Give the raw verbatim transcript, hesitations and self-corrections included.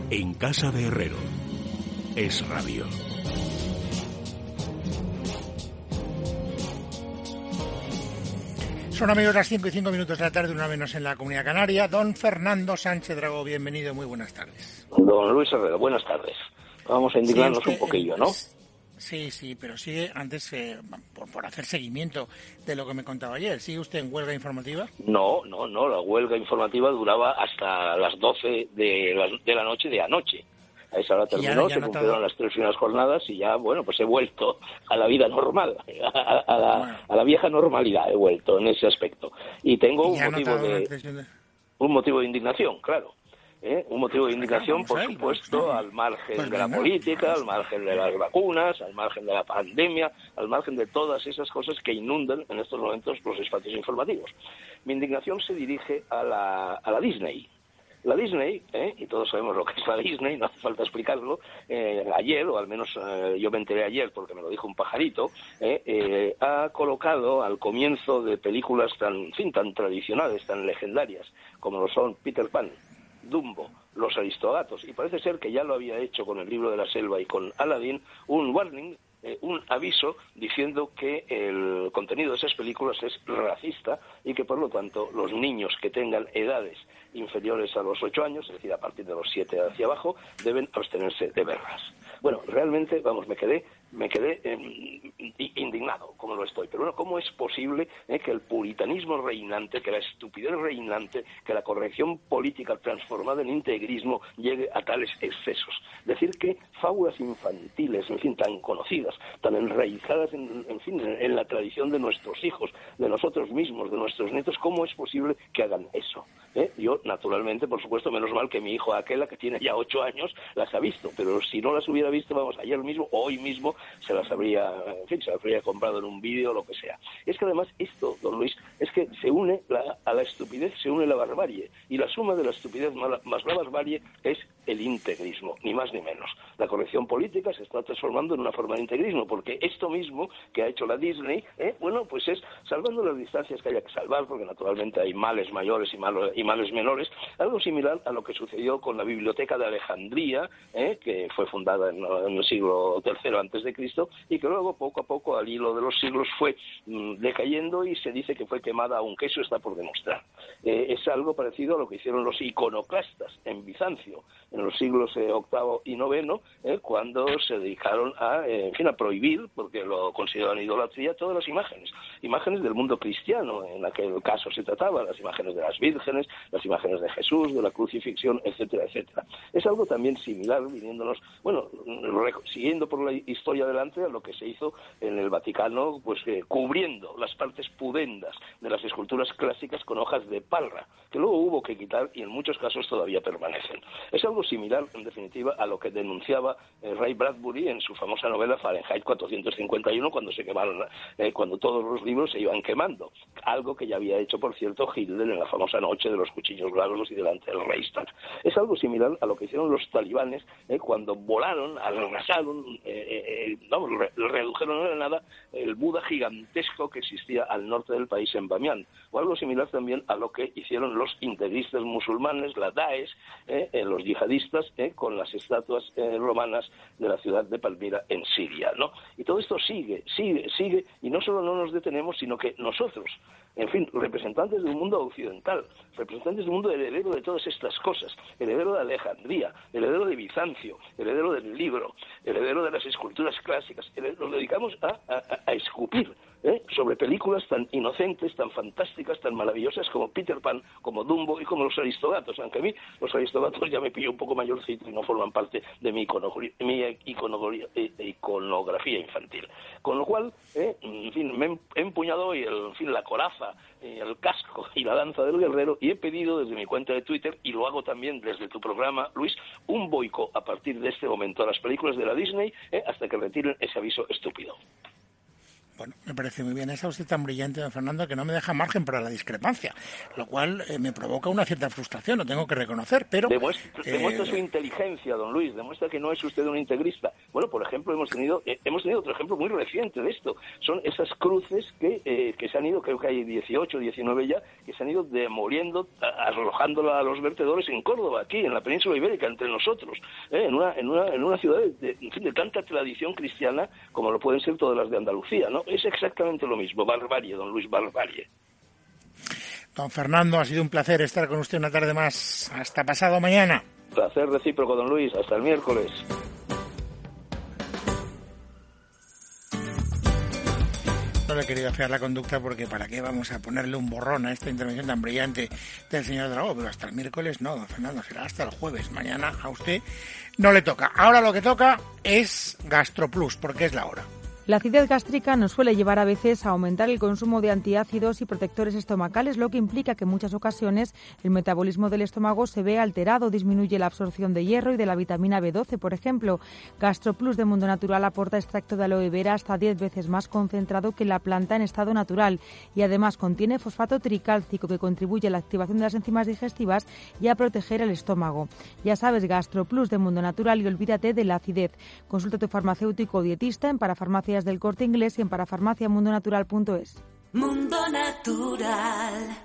En casa de Herrero. Es radio. Son, amigos, las cinco y cinco minutos de la tarde, una menos en la Comunidad Canaria. Don Fernando Sánchez Dragó, bienvenido, muy buenas tardes. Don Luis Herrero, buenas tardes. Vamos a indignarnos sí, usted, un poquillo, ¿no? Sí, sí, pero sigue, antes, eh, por, por hacer seguimiento de lo que me contaba ayer, ¿sigue usted en huelga informativa? No, no, no, la huelga informativa duraba hasta las doce de la, de la noche de anoche. A esa hora terminó, se cumplieron las tres primeras jornadas y ya, bueno, pues he vuelto a la vida normal, a, a, la, bueno. a la vieja normalidad he vuelto en ese aspecto. Y tengo un motivo de, de... un motivo de indignación, claro. ¿eh? Un motivo de indignación, por supuesto, al margen de la política, al margen de las vacunas, al margen de la pandemia, al margen de todas esas cosas que inundan en estos momentos los espacios informativos. Mi indignación se dirige a la, a la Disney. La Disney, ¿eh? y todos sabemos lo que es la Disney, no hace falta explicarlo, eh, ayer, o al menos eh, yo me enteré ayer porque me lo dijo un pajarito, eh, eh, ha colocado al comienzo de películas tan, en fin, tan tradicionales, tan legendarias, como lo son Peter Pan, Dumbo, Los Aristogatos, y parece ser que ya lo había hecho con El Libro de la Selva y con Aladdin, un warning, eh, un aviso diciendo que el contenido de esas películas es racista y que por lo tanto los niños que tengan edades inferiores a los ocho años, es decir, a partir de los siete hacia abajo, deben abstenerse de verlas. Bueno, realmente, vamos, me quedé me quedé eh, indignado, como lo estoy. Pero bueno, ¿cómo es posible eh, que el puritanismo reinante, que la estupidez reinante, que la corrección política transformada en integrismo llegue a tales excesos? Decir que fábulas infantiles, en fin, tan conocidas, tan enraizadas, en, en fin, en, en la tradición de nuestros hijos, de nosotros mismos, de nuestros nietos, ¿cómo es posible que hagan eso? ¿Eh? Yo, naturalmente, por supuesto, menos mal que mi hijo Aquela, que tiene ya ocho años, las ha visto, pero si no las hubiera visto, vamos, ayer mismo, o hoy mismo, se las habría, en fin, se las habría comprado en un vídeo o lo que sea. Es que además esto, don Luis, es que se une la, a la estupidez, se une la barbarie, y la suma de la estupidez más la barbarie es el integrismo, ni más ni menos. La corrección política se está transformando en una forma de integrismo, porque esto mismo que ha hecho la Disney, eh, bueno, pues es salvando las distancias que haya que salvar, porque naturalmente hay males mayores y, malos, y males menores, algo similar a lo que sucedió con la Biblioteca de Alejandría, eh, que fue fundada en, en el siglo tercero antes de Cristo, y que luego, poco a poco, al hilo de los siglos, fue mmm, decayendo y se dice que fue quemada, aunque eso está por demostrar. Eh, es algo parecido a lo que hicieron los iconoclastas en Bizancio, en los siglos eh, octavo y noveno, eh, cuando se dedicaron a, eh, en fin, a prohibir, porque lo consideraban idolatría, todas las imágenes, imágenes del mundo cristiano, en aquel caso se trataba, las imágenes de las vírgenes, las imágenes de Jesús, de la crucifixión, etcétera, etcétera. Es algo también similar, viniéndonos, bueno, siguiendo por la historia adelante a lo que se hizo en el Vaticano, pues eh, cubriendo las partes pudendas de las esculturas clásicas con hojas de parra, que luego hubo que quitar y en muchos casos todavía permanecen. Es algo similar, en definitiva, a lo que denunciaba eh, Ray Bradbury en su famosa novela Fahrenheit cuatrocientos cincuenta y uno, cuando se quemaron, eh, cuando todos los libros se iban quemando. Algo que ya había hecho, por cierto, Hitler en la famosa noche de los cuchillos largos y delante del Reichstag. Es algo similar a lo que hicieron los talibanes eh, cuando volaron, arrasaron, eh, eh, vamos, re redujeron a la nada el Buda gigantesco que existía al norte del país, en Bamián. O algo similar también a lo que hicieron los integristas musulmanes, la Daesh, eh, eh, los yihadistas, eh, con las estatuas eh, romanas de la ciudad de Palmira en Siria, ¿no? Y todo esto sigue, sigue, sigue, y no solo no nos detenemos, sino que nosotros, en fin, representantes del mundo occidental, representantes del mundo heredero de todas estas cosas, heredero de Alejandría, heredero de Bizancio, heredero del libro, heredero de las esculturas clásicas, nos dedicamos a, a, a escupir ¿eh? sobre películas tan inocentes, tan fantásticas, tan maravillosas como Peter Pan, como Dumbo y como Los Aristogatos, aunque a mí Los Aristogatos ya me pillo un poco mayorcito y no forman parte de mi, mi iconografía infantil. Con lo cual, eh, en fin, me he empuñado hoy el, en fin, la coraza, el casco y la danza del guerrero, y he pedido desde mi cuenta de Twitter, y lo hago también desde tu programa, Luis, un boicot a partir de este momento a las películas de la Disney, eh, hasta que retiren ese aviso estúpido. Bueno, me parece muy bien. Es usted tan brillante, don Fernando, que no me deja margen para la discrepancia, lo cual eh, me provoca una cierta frustración, lo tengo que reconocer, pero... Demuestra, eh... demuestra su inteligencia, don Luis, demuestra que no es usted un integrista. Bueno, por ejemplo, hemos tenido eh, hemos tenido otro ejemplo muy reciente de esto. Son esas cruces que, eh, que se han ido, creo que hay dieciocho, diecinueve ya, que se han ido demoliendo, arrojándola a los vertedores en Córdoba, aquí, en la península ibérica, entre nosotros, eh, en, una, en, una, en una ciudad de, de, de tanta tradición cristiana como lo pueden ser todas las de Andalucía, ¿no? Es exactamente lo mismo, barbarie, don Luis, barbarie. Don Fernando, ha sido un placer estar con usted una tarde más. Hasta pasado mañana. Placer recíproco, don Luis. Hasta el miércoles. No le he querido fiar la conducta porque para qué vamos a ponerle un borrón a esta intervención tan brillante del señor Dragó, pero hasta el miércoles no, don Fernando, será hasta el jueves. Mañana a usted no le toca. Ahora lo que toca es GastroPlus, porque es la hora. La acidez gástrica nos suele llevar a veces a aumentar el consumo de antiácidos y protectores estomacales, lo que implica que en muchas ocasiones el metabolismo del estómago se ve alterado, disminuye la absorción de hierro y de la vitamina B doce, por ejemplo. GastroPlus de Mundo Natural aporta extracto de aloe vera hasta diez veces más concentrado que la planta en estado natural y además contiene fosfato tricálcico que contribuye a la activación de las enzimas digestivas y a proteger el estómago. Ya sabes, GastroPlus de Mundo Natural y olvídate de la acidez. Consulta a tu farmacéutico o dietista en Parafarmacia del Corte Inglés y en parafarmaciamundonatural punto es. Mundo Natural.